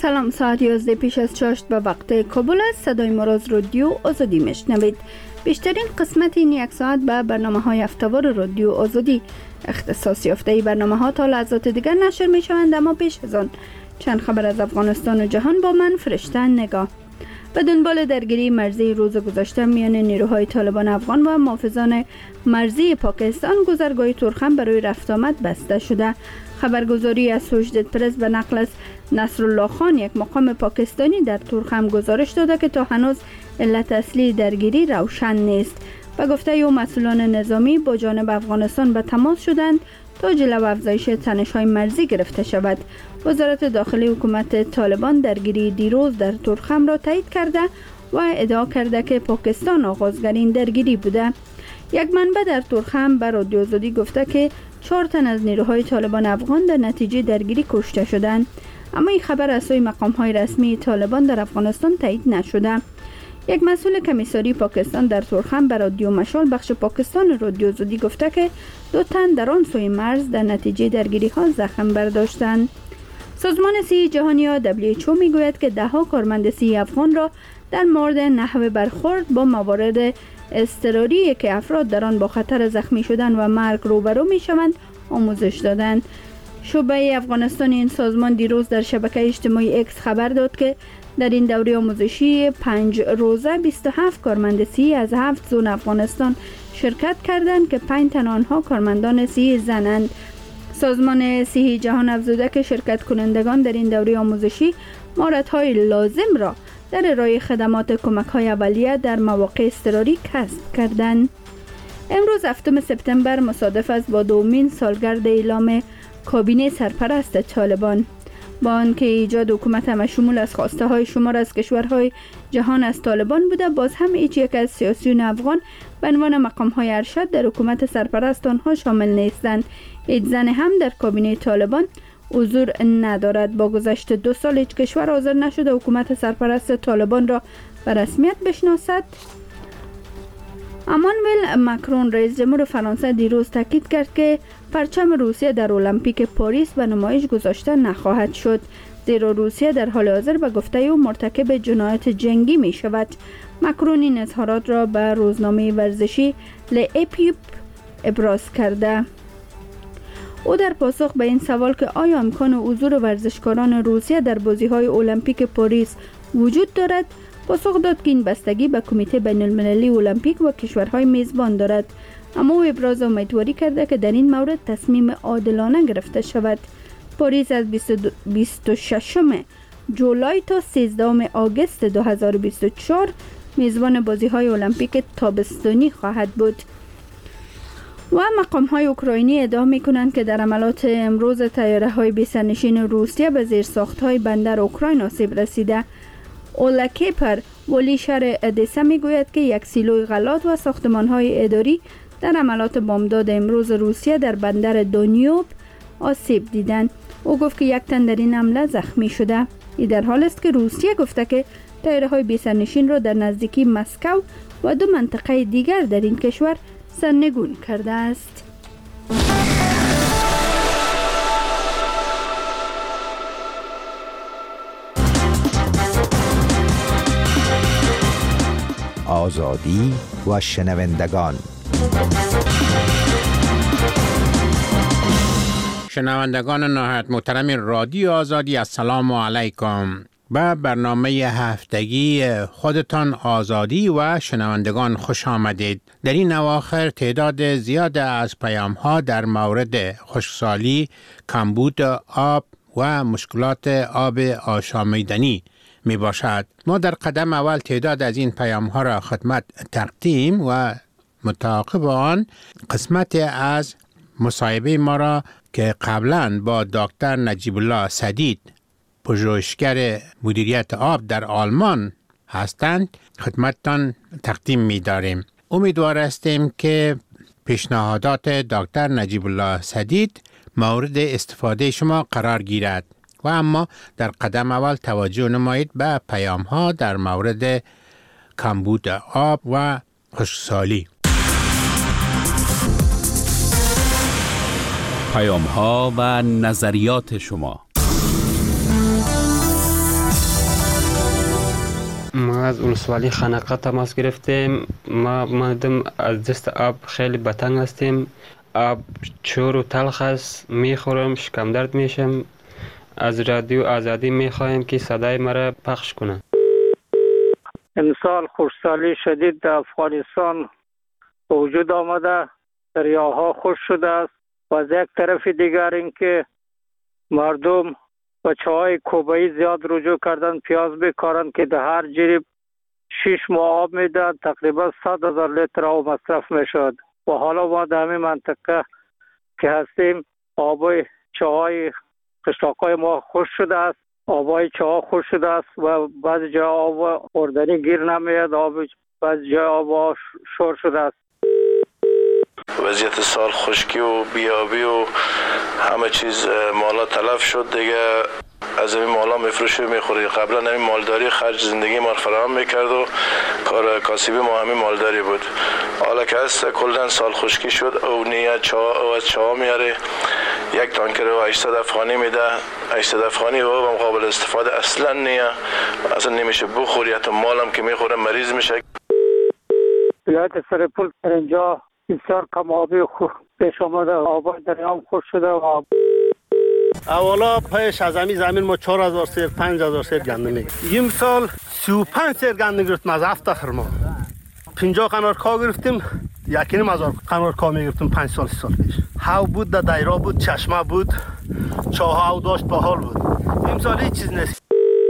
سلام، ساعت 11 پیش از 6 به وقت کابل است. صدای ما را از رادیو آزادی میشنوید. بیشترین قسمت این یک ساعت به برنامه‌های هفته‌وار رادیو آزادی اختصاص یافته. ای برنامه‌ها تا لحظات دیگر نشر می‌شوند، اما پیش از آن چند خبر از افغانستان و جهان با من فرشته نگاه. به دنبال درگیری مرزی روز گذشته میان نیروهای طالبان افغان و محافظان مرزی پاکستان، گذرگاه تورخم برای رفت آمد بسته شده. خبرگزاری اسوشیتد پرس به نقل از نصرالله خان، یک مقام پاکستانی، در تورخم گزارش داده که تا هنوز علت اصلی درگیری روشن نیست. به گفته او مسئولان نظامی با جانب افغانستان به تماس شدند تا جلو افزایش تنش‌های مرزی گرفته شود. وزارت داخلی حکومت طالبان درگیری دیروز در تورخم را تایید کرده و ادعا کرده که پاکستان آغازگر این درگیری بوده. یک منبع در تورخم به رادیو آزادی گفته که 4 تن از نیروهای طالبان افغان در نتیجه درگیری کشته شدند، اما این خبر از سوی مقام‌های رسمی طالبان در افغانستان تایید نشده. یک مسئول کمیساری پاکستان در تورخم به رادیو مشال بخش پاکستان رادیو آزادی گفته که 2 تن در آن سوی مرز در نتیجه درگیری ها زخم برداشتند. سازمان صحی جهانی یا WHO میگوید که 10 کارمند صحی افغان را در مورد نحوه برخورد با موارد اضطراری که افراد در آن با خطر زخمی شدن و مرگ روبرو میشوند آموزش دادند. شعبه افغانستان این سازمان دیروز در شبکه اجتماعی اکس خبر داد که در این دوره آموزشی 5 روزه 27 کارمند صحی از 7 زون افغانستان شرکت کردند که 5 تن آنها کارمندان صحی زنند. سازمان صحی جهان افزوده که شرکت کنندگان در این دوره آموزشی مهارت‌های لازم را در ارائه خدمات کمک‌های اولیه در مواقع اضطراری کسب کردند. امروز 7 سپتامبر مصادف است با 2مین سالگرد اعلام کابینه سرپرست طالبان. با آنکه ایجاد حکومت همشمول از خواسته های شمار از کشورهای جهان از طالبان بوده، باز هم هیچ یک از سیاسیون افغان به عنوان مقام های ارشد در حکومت سرپرست آنها شامل نیستند. هیچ زن هم در کابینه طالبان حضور ندارد. با گذشت 2 سال هیچ کشور حاضر نشده حکومت سرپرست طالبان را به رسمیت بشناسد. امانوئل ماکرون رئیس جمهور فرانسه دیروز تاکید کرد که پرچم روسیه در المپیک پاریس به نمایش گذاشته نخواهد شد، زیرا روسیه در حال حاضر به گفته او مرتکب جنایت جنگی می شود. ماکرون این اظهارات را به روزنامه ورزشی ل‌اپیپ ابراز کرده. او در پاسخ به این سوال که آیا امکان حضور ورزشکاران روسیه در بازی‌های المپیک پاریس وجود دارد، پاسخ داد که این بستگی به کمیته بین‌المللی المپیک و کشورهای میزبان دارد، اما او ابراز امیدواری کرده که در این مورد تصمیم عادلانه گرفته شود. پاریس از 26 جولای تا 13 آگوست 2024 میزبان بازی‌های المپیک تابستانی خواهد بود. و مقام‌های اوکراینی ادعا می‌کنند که در حملات امروز طیاره‌های بی‌سرنشین روسیه به زیرساخت‌های بندر اوکراین آسیب رسیده. اولا کیپر ولی شهر ادسه میگوید که یک سیلوی غلات و ساختمان‌های اداری در حملات بمبداد امروز روسیه در بندر دونیوب آسیب دیدند. او گفت که 1 تن در این حمله زخمی شده. این در حال است که روسیه گفته که طیاره‌های بی‌سرنشین را در نزدیکی مسکو و 2 منطقه دیگر در این کشور سرنگون کرده است. آزادی و شنوندگان. شنوندگان نهایت محترم رادیو آزادی، السلام علیکم. به برنامه هفتگی خودتان آزادی و شنوندگان خوش آمدید. در این اواخر تعداد زیاد از پیام‌ها در مورد خشکسالی، کمبود آب و مشکلات آب آشامیدنی می باشد. ما در قدم اول تعداد از این پیام‌ها را خدمت تقدیم و متعاقب آن قسمت از مصاحبه ما را که قبلا با دکتر نجیب الله سدید، پژوهشگر مدیریت آب در آلمان هستند، خدمتتان تقدیم می داریم. امیدوار هستیم که پیشنهادات دکتر نجیب الله سدید مورد استفاده شما قرار گیرد. و اما در قدم اول توجه نمایید به پیام ها در مورد کمبود آب و خشکسالی. پیام ها و نظریات شما. از ولسوالی خنقه تماس گرفتیم. ما مردم از دست آب خیلی بتنگ هستیم. آب چور و تلخ است، میخورم شکم درد میشم. از رادیو آزادی میخوایم که صدای مرا پخش کنه. امسال خشکسالی شدید در افغانستان به وجود آمده، دریاها خشک شده است و از یک طرف دیگر اینکه مردم و چاهای کوبایی زیاد رجوع کردن پیاز بکارند که در هر جریب 6 ماه آب میدن، تقریبا 100,000 لیتر آب مصرف میشد و حالا ما در همین منطقه که هستیم آبای چاهای قشلاقای ما خشک شده است، آبای چاها خشک شده است و بعضی جا آب خوردنی گیر نمیاد، بعضی جا آب شور شده است. وضعیت سال خشکی و بیابی و همه چیز مالا تلف شد دیگه. از این مالا میفروشی و میخوری. قبلا همین مالداری خرج زندگی ما فراهم میکرد و کار کاسبی ما همین مالداری بود. حالا که هست کلن سال خشکی شد او نیه چا میاره، یک تانکر و 800 افغانی میده. 800 افغانی و هم قابل استفاده اصلا نیه، اصلا نمیشه بخوری. حتی مالم که میخوره مریض میشه. ولایت سرپل در اینجا بسیار کم آبی پیش آمده، آبای دریام خوش شده و اولا پیش از زمین ما 4,000 سیر 5,000 سیر گندم میگرفتیم. این سال 35 سیر گندم گرفتیم از هفته آخر ما 50 قنار کا گرفتیم، 1,500 قنار کا میگرفتیم 5 سال 3 سال پیش. هاو بود، در دایره بود، چشمه بود، چاه او داشت با حال بود. این سال هیچ چیز نیست.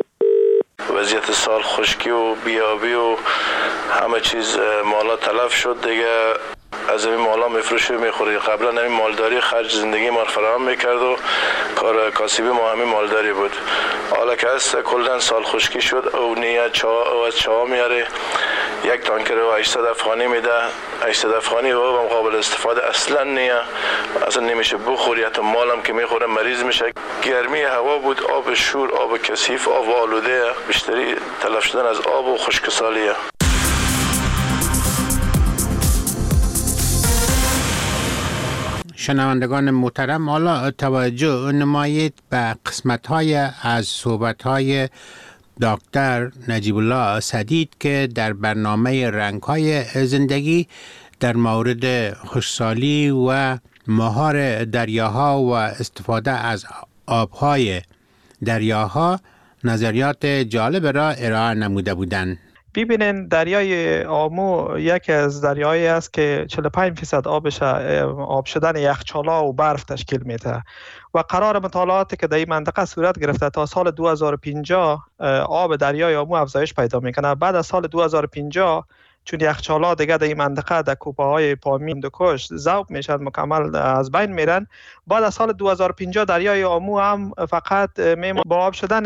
وضعیت سال خشکی و بیابی و همه چیز مالا تلف شد دیگه. از این مالا میفروشی و میخوری. قبلا همین مالداری خرج زندگی ما فراهم میکرد و کار کاسبی ما همین مالداری بود. حالا که هست کلن سال خشکی شد او نیه چا میاره، یک تانکر و 800 افغانی میده. 800 افغانی و هم قابل استفاده اصلا نیه، اصلا نمیشه بخوری. حتی مالم که میخوره مریض میشه. گرمی هوا بود، آب شور، آب کثیف، آب آلوده، بیشتری تلف شدن از آب و خشکسالیه. شنوندگان محترم، حالا توجه نمایید به قسمت‌های از صحبت‌های دکتر نجیب الله سدید که در برنامه رنگ‌های زندگی در مورد خشکسالی و مهار دریاها و استفاده از آب‌های دریاها نظریات جالب را ارائه نموده بودند. ببینین دریای آمو یکی از دریایی است که 45% آبش آب شدن یخچال‌ها و برف تشکیل میده و قرار مطالعاتی که در این منطقه صورت گرفته تا سال 2050 آب دریای آمو افزایش پیدا میکنه. بعد از سال 2050 چون یخچال‌ها دیگه در این منطقه در کوپه‌های پامی هندوکش ذوب میشن، مکمل از بین میرن. بعد از سال 2050 دریای آمو هم فقط با آب شدن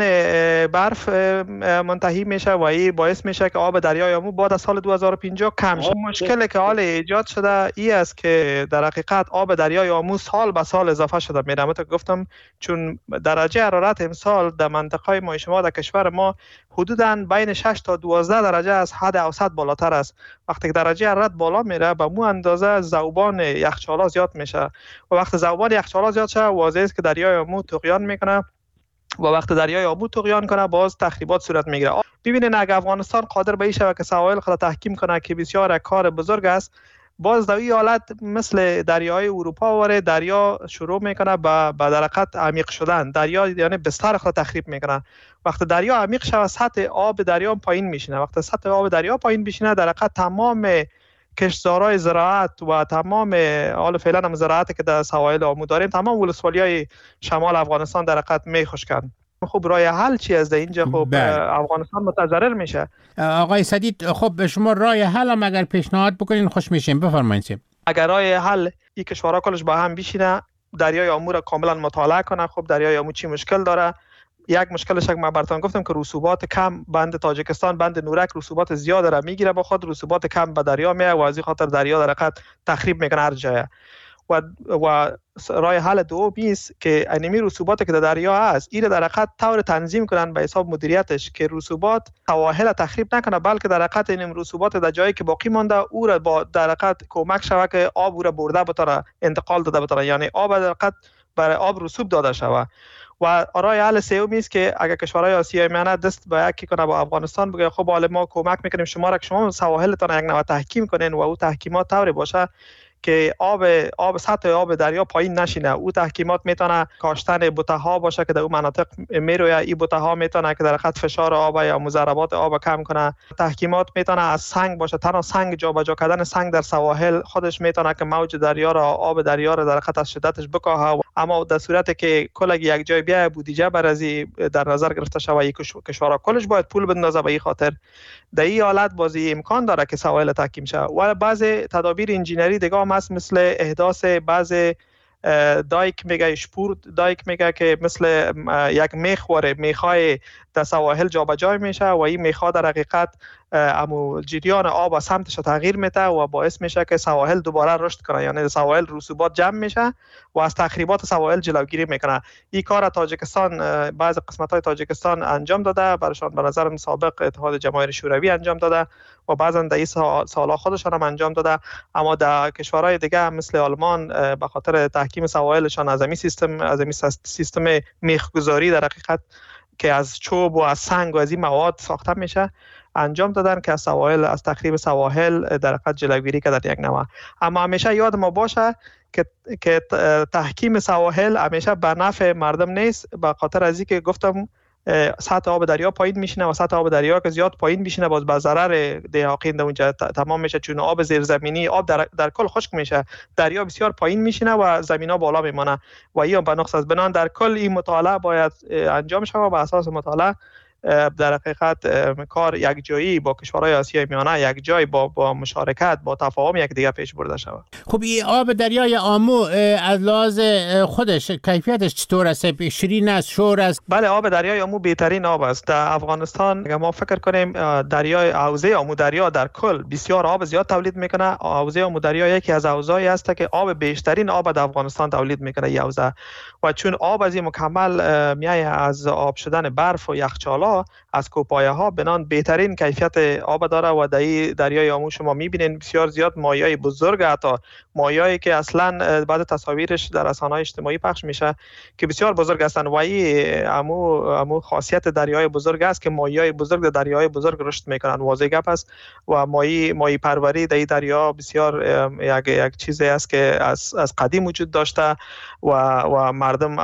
برف منتهی میشه و این باعث میشه که آب دریای آمو بعد از سال 2050 کم شه. مشکلی که حال ایجاد شده این است که در حقیقت آب دریای آمو سال به سال اضافه شده میره. من گفتم چون درجه حرارت امسال در منطقه ما شما در کشور ما حدوداً بین 6 تا 12 درجه از حد اوسط بالاتر است. وقتی که درجه حرارت بالا میره به مو اندازه ذوبان یخچال‌ها زیاد میشه و وقتی ذوبان یخچال‌ها زیاد شه واضح است که دریای آمو طغیان میکنه و وقتی دریای آمو طغیان کنه باز تخریبات صورت میگیره. ببینید اگه افغانستان قادر به این شود که سواحل خود تحکیم کنه که بسیار کار بزرگ است، باز در این حالت مثل دریای اروپا واره دریا شروع میکنه به درقت عمیق شدن. دریا یعنی بستر خود تخریب میکنه. وقتی دریا عمیق شود سطح آب دریا پایین میشینه. وقتی سطح آب دریا پایین بشینه در حقیقت تمام کشتزارهای زراعت و تمام حال فعلا هم زراعتی که در سواحل آمو داریم تمام ولسوالی‌های شمال افغانستان در حقیقت میخشکن. خب راه حل چی از اینجا؟ خب افغانستان متضرر میشه. آقای سدید، خب شما راه حل هم اگر پیشنهاد بکنین خوش میشیم. بفرمایید. اگر راه حل این کشورها کلش با هم بشینه، دریای آمو را کاملا مطالعه کنه. خب دریای آمو چی مشکل داره؟ یک مشکلش که من براتون گفتم که رسوبات کم، بند تاجیکستان، بند نورک رسوبات زیاد را میگیره، با خود رسوبات کم به دریا میاد و از این خاطر دریا در حقیقت تخریب میکنه هر جای. و راه حل دوم است که انمی رسوبات که در دریا هست این در حقیقت طور تنظیم کنن به حساب مدیریتش که رسوبات سواحل تخریب نکنه، بلکه در حقیقت این رسوبات در جایی که باقی مانده او را با در حقیقت کمک شود که آب او را برده بتونه انتقال داده بتونه. یعنی آب در حقیقت برای آب رسوب داده شود. و راه حل سومی است که اگر کشورهای آسیای میانه دست به یکی کنه با افغانستان بگه خب حالا ما کمک میکنیم شما را که شما سواحلتان یک نوع تحکیم کنین و او تحکیمات طوری باشه که سطح آب دریا پایین نشینه. او تحکیمات میتونه کاشتن بوته‌ها باشه که در اون مناطق میروی، این بوته‌ها میتونه که در خط فشار آب یا مضربات آب کم کنه. تحکیمات میتونه از سنگ باشه، تنها سنگ جابجا کردن سنگ در سواحل خودش میتونه که موج دریا را، آب دریا را در خط از شدتش بکاهه. اما در صورتی که کل یک جای بیای بودجه برازی در نظر گرفته شود، کشورها کلش باید پول بندازه. به این خاطر در این حالت بازی امکان داره که سواحل تحکیم شه. و بعض تدابیر انجینری دیگه هم هست، مثل احداث بعض دایک میگه، شپور دایک میگه که مثل یک میخای در سواحل جابجا میشه و این میخا در حقیقت جریان آب و سمتش تغییر میده و باعث میشه که سواحل دوباره رشد کنه، یعنی سواحل رسوبات جمع میشه و از تخریبات سواحل جلوگیری میکنه. این کار تاجیکستان، بعض قسمت‌های تاجیکستان انجام داده، برشان به نظر سابق اتحاد جماهیر شوروی انجام داده و بعضا در این سال‌ها خودشان هم انجام داده. اما در کشورهای دیگه مثل آلمان به خاطر تحکیم سواحلشان از این سیستم میخگذاری در حقیقت که از چوب و از سنگ و از این مواد ساخته میشه انجام دادن که از تخریب سواحل در حقیقت جلوگیری کرده در یک نوع. اما همیشه یاد ما باشه که تحکیم سواحل همیشه به نفع مردم نیست، به خاطر از اینکه گفتم سطح آب دریا پایین میشینه و سطح آب دریا که زیاد پایین میشینه باز به ضرر دهاقین در اونجا تمام میشه، چون آب زیرزمینی، آب در کل خشک میشه، دریا بسیار پایین میشینه و زمینا بالا میمونه و این به نقص از بنان در کل این مطالعه باید انجام شود. به اساس مطالعه در حقیقت کار یک جایی با کشورهای آسیای میانه یک جای با مشارکت با تفاهم یک دیگه پیش برده شود. خب این آب دریای آمو از لحاظ خودش کیفیتش چطور است؟ شیرین است، شور است؟ بله، آب دریای آمو بهترین آب است در افغانستان. اگر ما فکر کنیم دریای حوزه آمو دریا در کل بسیار آب زیاد تولید میکنه. حوزه آمو دریا یکی از حوزه‌ای است که آب بیشترین آب در افغانستان تولید میکنه این حوزه، و چون آب از این مکمل میایه از آب شدن برف و یخچال‌ها از کوپایه‌ها، بنان بهترین کیفیت آب داره و در دریای آمو شما میبینین بسیار زیاد ماهیای بزرگ، حتی ماهیایی که اصلا بعد تصاویرش در رسانه‌های اجتماعی پخش میشه که بسیار بزرگ هستند و این آمو خاصیت دریای بزرگ است که ماهیای بزرگ در دریای بزرگ رشد میکنن. واضح گپ است و ماهی پروری در این دریا بسیار یک چیزی است که از قدیم وجود داشته و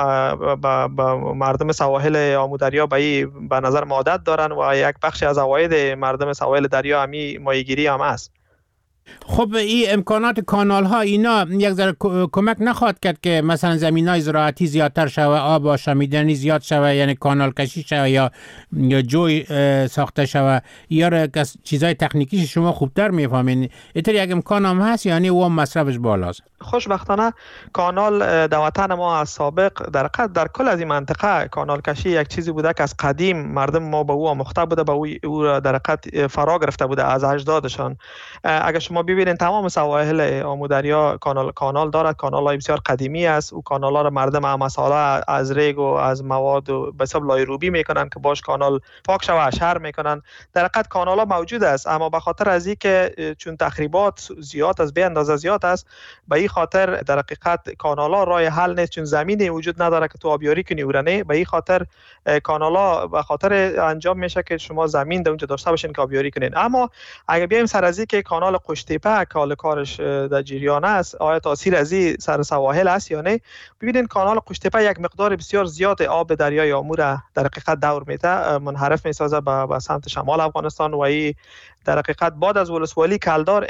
مردم سواحل آمو دریا به نظر عادت دارن و یک بخش از عواید مردم سواحل دریا همی ماهیگیری هم است. خب این امکانات کانال ها اینا یک ذره کمک نخواهد کرد که مثلا زمینای زراعتی زیادتر شوه، آب آشامیدنی زیاد شوه، یعنی کانال کشی شوه یا جوی ساخته شوه، یا چیزای تکنیکی شما خوبتر میفهمین؟ اینطور یک امکان هم هست یعنی او مصرفش بالاست؟ خوشبختانه کانال در وطن ما از سابق در کل از این منطقه کانال کشی یک چیزی بوده که از قدیم مردم ما به او آموخته بوده، به او در حقیقت فرا گرفته بوده از اجدادشان. اگر شما ببینید تمام سواحل آمو دریا کانال دارد، کانال‌های بسیار قدیمی است. او کانال‌ها را مردم مساله از ریگ و از مواد و به حساب لایروبی میکنن که باش کانال پاک شوه، اشر میکنن. در حقیقت کانال‌ها موجود است، اما به خاطر از اینکه چون تخریبات زیاد است، به اندازه زیاد است، به این خاطر در حقیقت کانال‌ها راه حل نیست، چون زمینی وجود نداره که تو آبیاری کنی ورنه. به این خاطر کانال‌ها به خاطر انجام میشه که شما زمین در اونجا داشته باشین که آبیاری کنین. اما اگه بیایم سر از اینکه کانال قشتیپه کارش در جریان است، آیا تاثیر از این سر سواحل است یا نه؟ ببینید کانال قشتیپه یک مقدار بسیار زیاد آب دریای آمو را در حقیقت دور میده، منحرف میسازه به سمت شمال افغانستان و این در حقیقت بعد از ولسوالی کلدار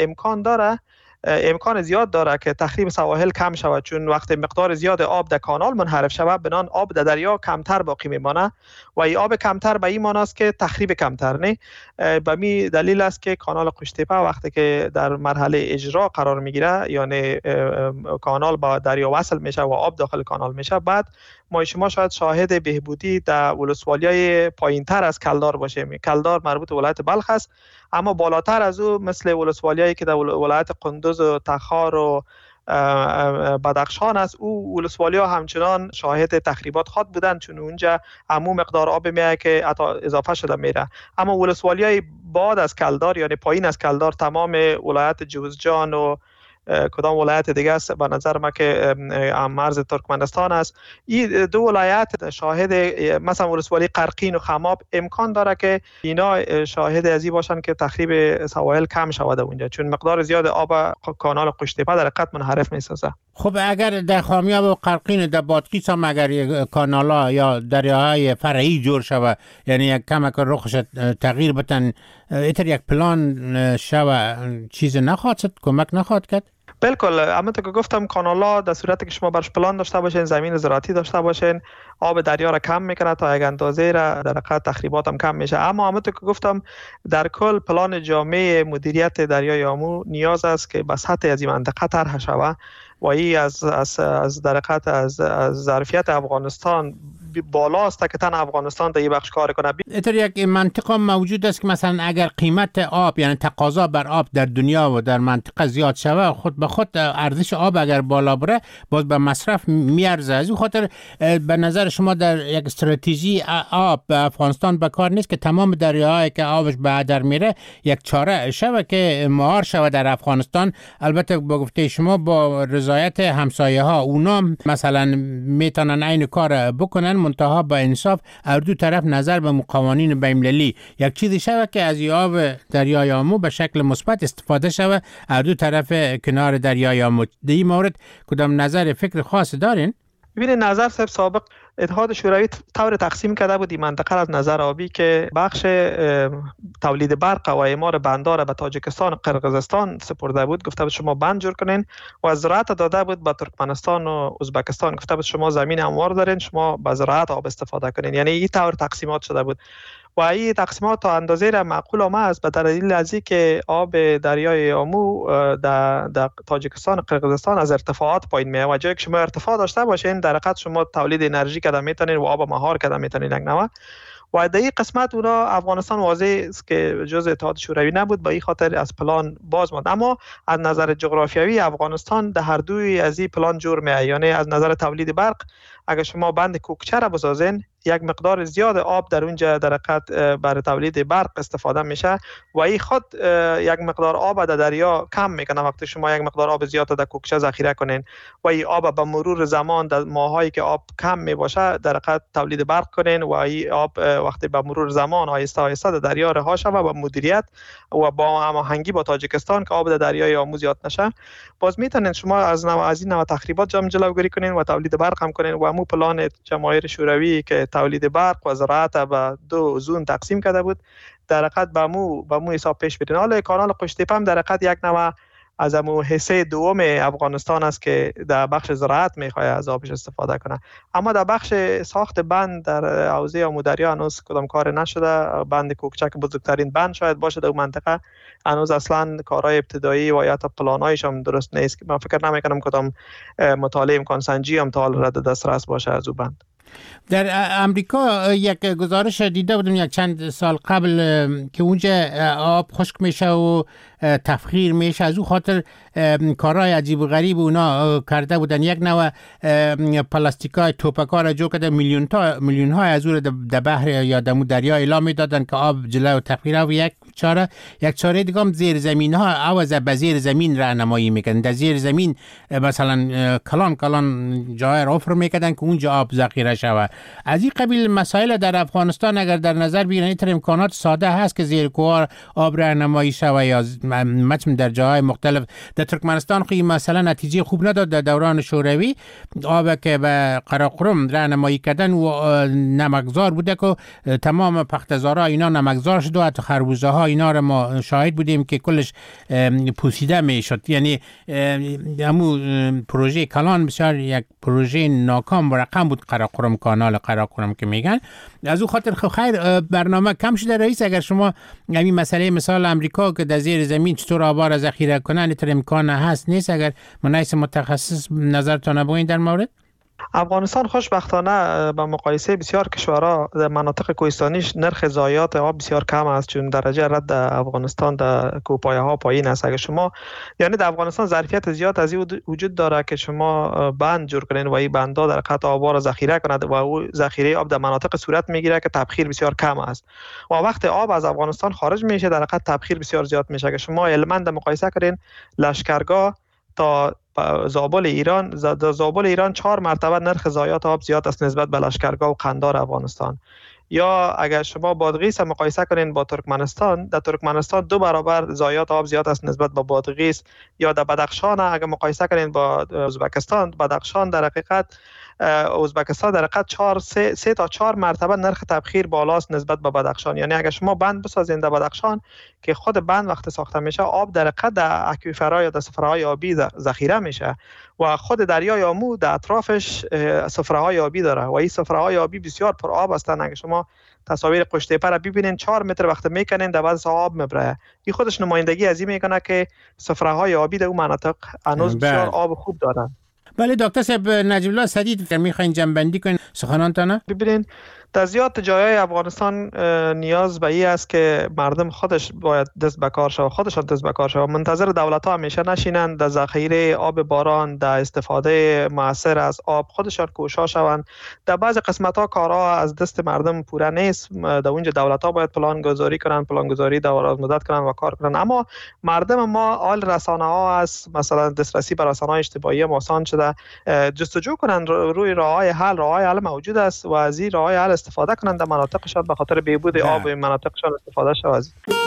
امکان زیاد داره که تخریب سواحل کم شود، چون وقتی مقدار زیاد آب در کانال منحرف شود بنان آب در دریا کمتر باقی میمانه و این آب کمتر به این معنی است که تخریب کمتر نه. به می دلیل است که کانال قشتیپه وقتی که در مرحله اجرا قرار میگیره، یعنی کانال با دریا وصل میشه و آب داخل کانال میشه، بعد ما شما شاید شاهد بهبودی در ولسوالی‌های پایین‌تر از کلدار باشیم. کلدار مربوط به ولایت بلخ است، اما بالاتر از او مثل ولسوالی‌هایی که در ولایت قندوز و تخار و بدخشان است، او ولسوالی‌ها همچنان شاهد تخریبات خود بودند، چون اونجا عموم مقدار آب میایه که حتی اضافه شده میره. اما ولسوالی‌های بعد از کلدار یعنی پایین از کلدار، تمام ولایت جوزجان و کدام ولایت دیگه است، به نظر من که مرز ترکمنستان است. این دو ولایت شاهد مثلا ولسوالی قرقین و خماب امکان داره که اینا شاهد ازی باشن که تخریب سواحل کم شود اونجا، چون مقدار زیاد آب کانال قشتیپه در حقیقت منحرف میسازه. خب اگر در خامیاب و قرقین در بادغیس هم اگر کانالا یا دریاهای فرعی جور شود، یعنی یک کمک رخش تغییر بتن، ایتر یک پلان شود، چیز نخواهد شد، کمک نخواهد کرد؟ بالکل، اما که گفتم کانالا در صورتی که شما برش پلان داشته باشین، زمین زراعتی داشته باشین، آب دریا را کم میکنه تا یک اندازه را، در حقیقت تخریبات هم کم میشه. اما که گفتم در کل پلان جامع مدیریت دریای آمو نیاز است که به سطح از این منطقه طرح شود و این از در حقیقت از ظرفیت افغانستان بالاست که تن افغانستان در این بخش کار کنه. اینطور یک منطقه موجود است که مثلا اگر قیمت آب، یعنی تقاضا بر آب در دنیا و در منطقه زیاد شود، خود به خود ارزش آب اگر بالا بره باز به مصرف میارزه. از این خاطر به نظر شما در یک استراتژی آب به افغانستان به کار نیست که تمام دریاهایی که آبش به هدر میره یک چاره شود که مهار شود در افغانستان؟ البته با گفته شما با رضایت همسایه ها، اونا مثلا میتونن این کار بکنن، منتها با انصاف از دو طرف نظر به قوانین بین‌المللی یک چیزی شود که از آب دریای آمو به شکل مثبت استفاده شود از دو طرف کنار دریای آمو. در این مورد کدام نظر فکر خاص دارین؟ ببینید، نظر صاحب سابق اتحاد شوروی طور تقسیم کرده بود این منطقه از نظر آبی که بخش تولید برق و اعمار بندار به تاجیکستان و قرقیزستان سپرده بود، گفته بود شما بند جور کنین، و زراعت داده بود به ترکمنستان و ازبکستان، گفته بود شما زمین هموار دارین، شما به زراعت آب استفاده کنین. یعنی این طور تقسیمات شده بود و این تقسیمات تا اندازه را معقول آمده است به دلیل از اینکه آب دریای آمو در تاجیکستان و قرقیزستان از ارتفاعات پایین میاد و جایی که شما ارتفاع داشته باشین در حقیقت شما تولید انرژی کردن میتونین و آب مهار کردن میتونین یک نوع. و در این قسمت اونا افغانستان واضح است که جزء اتحاد شوروی نبود، به این خاطر از پلان باز ماند. اما از نظر جغرافیایی افغانستان در هر دوی از این پلان جور میاد. یعنی از نظر تولید برق اگر شما بند کوکچه را بسازین، یک مقدار زیاد آب در اونجا در حقیقت برای تولید برق استفاده میشه و این خود یک مقدار آب در دریا کم میکنه. وقتی شما یک مقدار آب زیاد در کوکچه ذخیره کنین و این آب به مرور زمان در ماهایی که آب کم میباشه در حقیقت تولید برق کنین و این آب وقتی به مرور زمان آهسته آهسته در دریا رها شود و مدیریت و با هماهنگی با تاجیکستان که آب در دریای آمو زیاد نشه، باز میتونین شما از این نوع تخریبات جلوگیری کنین و تولید برق هم کنین. و همون پلان جماهیر شوروی که تولید برق و زراعت به دو زون تقسیم کرده بود در حقیقت به مو حساب پیش برین. حالا کانال قشتیپه هم در حقیقت یک نوع از امو حصه دوم افغانستان است که در بخش زراعت میخواد از آبش استفاده کنه. اما در بخش ساخت بند در حوزه آمو دریا هنوز کدام کار نشده. بند کوکچه که بزرگترین بند شاید باشه در منطقه، هنوز اصلا کارهای ابتدایی و یا تا پلانایش هم درست نیست. من فکر نمیکنم کدام مطالعه امکان سنجی هم تا حال رد دسترس باشه از او بند. در امریکا یک گزارش دیده بودم یک چند سال قبل که اونجا آب خشک میشه و تفخیر میشه، از اون خاطر کارهای عجیب و غریب اونا کرده بودن. یک نوع پلاستیکای توپکا را جو کرده، میلیون های از اون در بحر یا در دریا اعلام میدادن که آب جلو تفخیر. و یک چاره دیگه هم زیر زمین ها عوض به زیر زمین راهنمایی میکنن. در زیر زمین مثلا کلان جای را حفر میکردن که اونجا آب ذخیره شود. از این قبیل مسائل در افغانستان اگر در نظر بگیرن، این امکانات ساده هست که زیر کوه‌ها آب راهنمایی شود یا مثلا در جاهای مختلف. در ترکمنستان خیلی مثلا نتیجه خوب نداد در دوران شوروی، آب که به قراقرم راهنمایی کردن و نمکزار بوده که تمام پختزارها اینا نمکزار شد و حتی خربوزه ها اینا رو ما شاهد بودیم که کلش پوسیده میشد. یعنی همو پروژه کلان بسیار یک پروژه ناکام و رقم بود، قراقرم، کانال قراقرم که میگن. از اون خاطر خیر برنامه کم شده رئیس. اگر شما همین مسئله مثال امریکا که در زیر زمین چطور آب را ذخیره کنن، این امکان هست نیست؟ اگر منایس متخصص نظرتون بگوین در مورد. افغانستان خوشبختانه با مقایسه بسیار کشورها در مناطق کوهستانیش نرخ ضایعات آب بسیار کم است، چون درجه رد افغانستان در کوهپایه ها پایین است. اگر شما یعنی در افغانستان ظرفیت زیاد از این وجود داره که شما بند جور کنین و این بندها در حقیقت آب را ذخیره کند و او ذخیره آب در مناطق صورت میگیره که تبخیر بسیار کم است. و وقت آب از افغانستان خارج میشه در حقیقت تبخیر بسیار زیاد میشه. که شما علما در مقایسه کردین لشکرگاه تا زابل ایران 4 مرتبه نرخ ضایعات آب زیاد است نسبت به لشکرگاه و قندار افغانستان. یا اگر شما بادغیس مقایسه کنین با ترکمنستان، در ترکمنستان 2 برابر ضایعات آب زیاد است نسبت به بادغیس. یا در بدخشان اگر مقایسه کنین با ازبکستان، بدخشان در حقیقت 3 تا 4 مرتبه نرخ تبخیر بالاست نسبت به بدخشان. یعنی اگر شما بند بسازین در بدخشان که خود بند وقت ساخته میشه آب در حقیقت در اکویفرها یا در سفره‌های آبی ذخیره میشه و خود دریای آمو در اطرافش سفره‌های آبی داره و این سفره‌های آبی بسیار پر آب هستند. اگر شما تصاویر قشتیپه را ببینین 4 متر وقت میکنین در بعض آب میبره. این خودش نمایندگی از این میکنه که سفره‌های آبی در اون مناطق هنوز بسیار آب خوب دارن. بله دکتر صاحب، نجیب الله سدید میخواین جنبندی کنین سخنانتان؟ ببینین در زیاد جایهای افغانستان نیاز به این است که مردم خودش باید دست به کار شود، خودشان دست به کار شود، منتظر دولت‌ها همیشه نشینند، در ذخیره آب باران، در استفاده مؤثر از آب خودشان کوشش شوند. در بعض قسمت‌ها کارها از دست مردم پوره نیست، در اونجا دولت‌ها باید پلان گذاری کنند، پلان گذاری دراز مدت کنند و کار کنند. اما مردم ما آل رسانه‌ها است، مثلا دسترسی به رسانه‌های اجتماعی آسان شده، جستجو کنند روی راه‌های حل موجود است و از این راه‌های حل استفاده کنند در مناطقشان به خاطر بهبود آب و مناطقشان استفاده شود.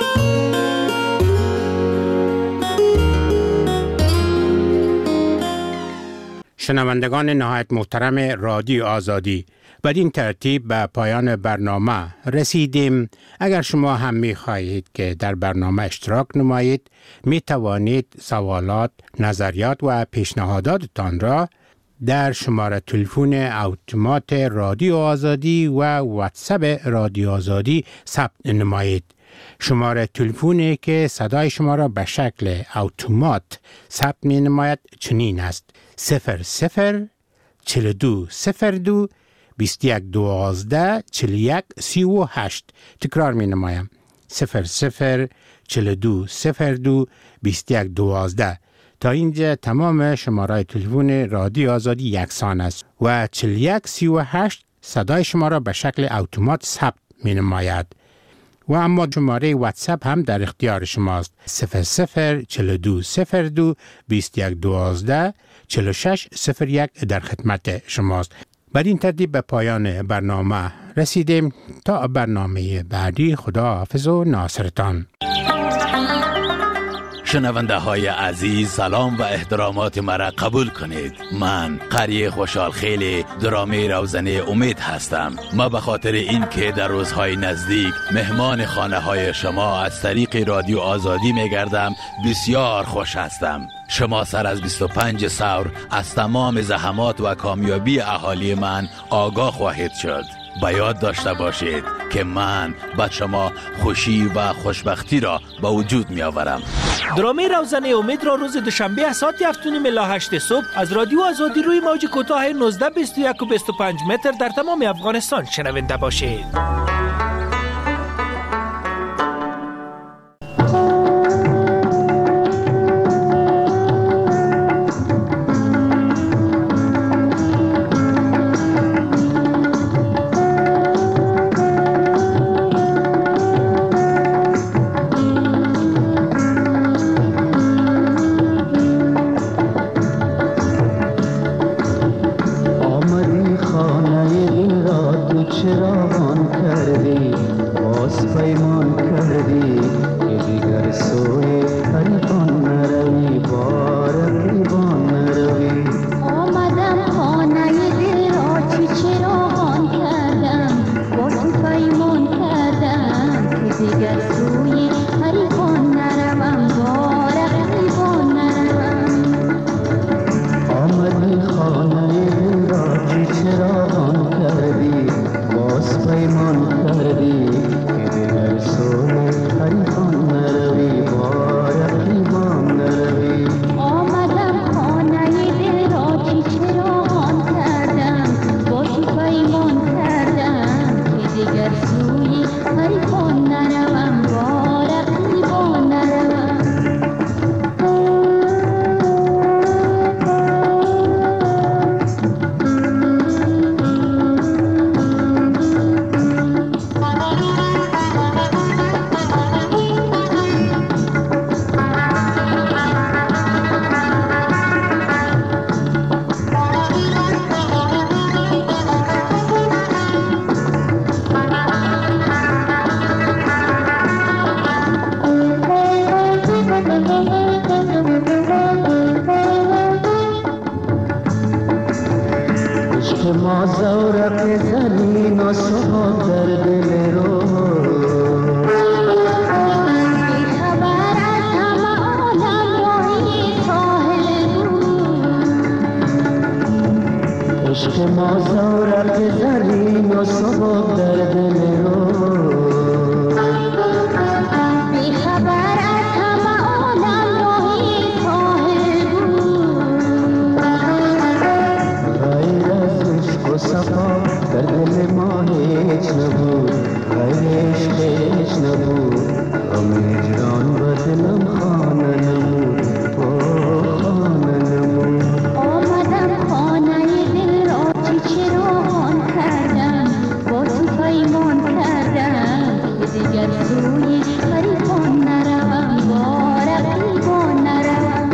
شنوندگان نهایت محترم رادیو آزادی، بدین ترتیب به پایان برنامه رسیدیم. اگر شما هم می خواهید که در برنامه اشتراک نمایید، می توانید سوالات، نظریات و پیشنهاداتتان را در شماره تلفن اتومات رادیو آزادی و واتساپ رادیو آزادی ثبت نمایید. شماره تلفنی که صدای شما را به شکل اتومات ثبت می نماید چنین است: 00 42 02 21 12 41 38. تکرار می نمایم: 00 42 02 21 12. تا اینجا تمام شماره تلفن رادیو آزادی یکسان است و 41 38 صدای شما را به شکل اتومات ثبت می نماید. و اما شماره واتساپ هم در اختیار شماست: 00 42 02 21 12 46 01 در خدمت شماست. بر این ترتیب به پایان برنامه رسیدیم. تا برنامه بعدی، خدا حافظ و ناصرتان. شنونده های عزیز، سلام و احترامات مرا قبول کنید. من قری خوشحال خیلی درامه روزنه امید هستم. ما به خاطر این که در روزهای نزدیک مهمان خانه های شما از طریق رادیو آزادی میگردم بسیار خوش هستم. شما سر از 25 ثور از تمام زحمات و کامیابی اهالی من آگاه خواهید شد. به یاد داشته باشید که من به شما خوشی و خوشبختی را به وجود می آورم. درامه روزنه امید را روز دوشنبه ساعت 7:30 الی 8 صبح از رادیو آزادی روی موج کوتاه 19 21 و 25 متر در تمام افغانستان شنونده باشید. چراغان کرد ما زورق زمین و صبح در دل رو بیخبر از همه عالم راهی ساحل بود عشق ما زورق زمین و صبح در دل رو بیخبر از همه عالم راهی ساحل بود غیر از عشق و صفا در دل ما هیچ نبود غیر عشق هیچ نبود غم هجران و دلم خانه نمود خانه نمود آمدم خانه دل را چراغان کردم با تو پیمان کردم که دیگر سوی غریبان نروم با رقیبان نروم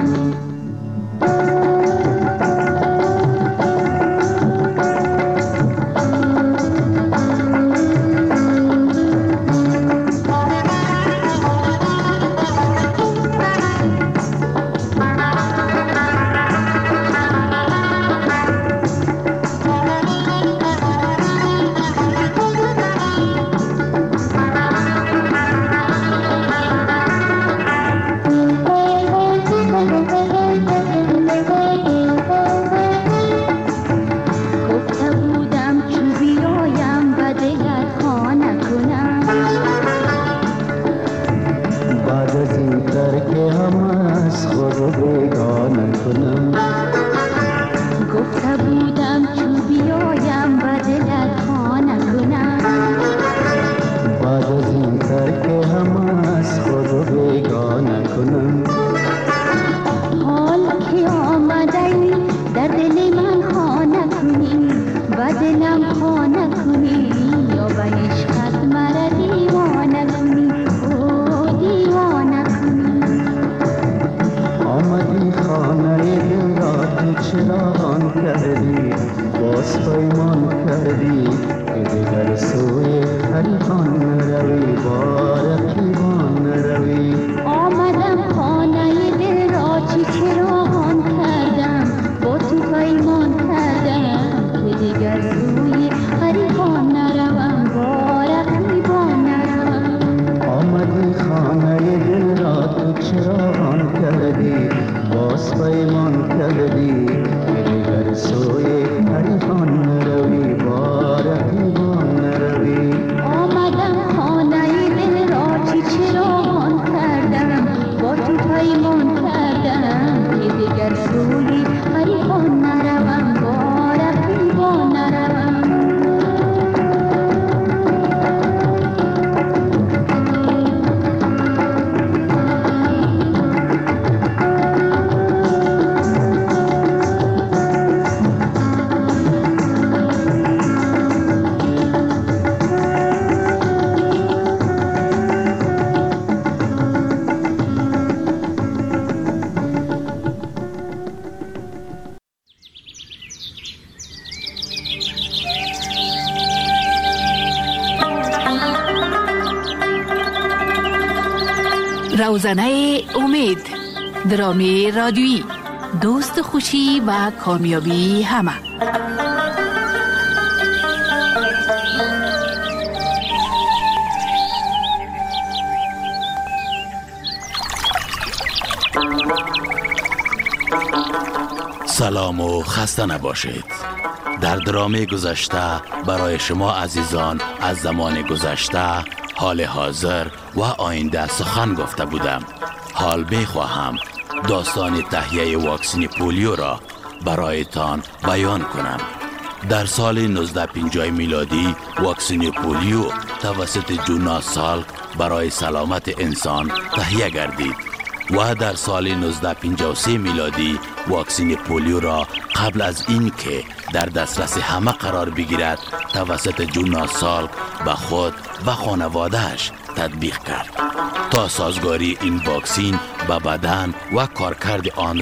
روزنه امید، درامی رادیویی، دوست خوشی و کامیابی همه. سلام و خسته نباشید. در درام گذشته برای شما عزیزان از زمان گذشته، حال حاضر و آینده سخن گفته بودم. حال بخواهم داستان تهیه واکسن پولیو را برایتان بیان کنم. در سال 1950 میلادی واکسن پولیو توسط جوناس سالک برای سلامت انسان تهیه گردید و در سال 1953 میلادی واکسن پولیو را قبل از این که در دسترس همه قرار بگیرد توسط جوناس سالک به خود و خانوادهش تطبیق کرد تا سازگاری این واکسن به بدن و کارکرد آن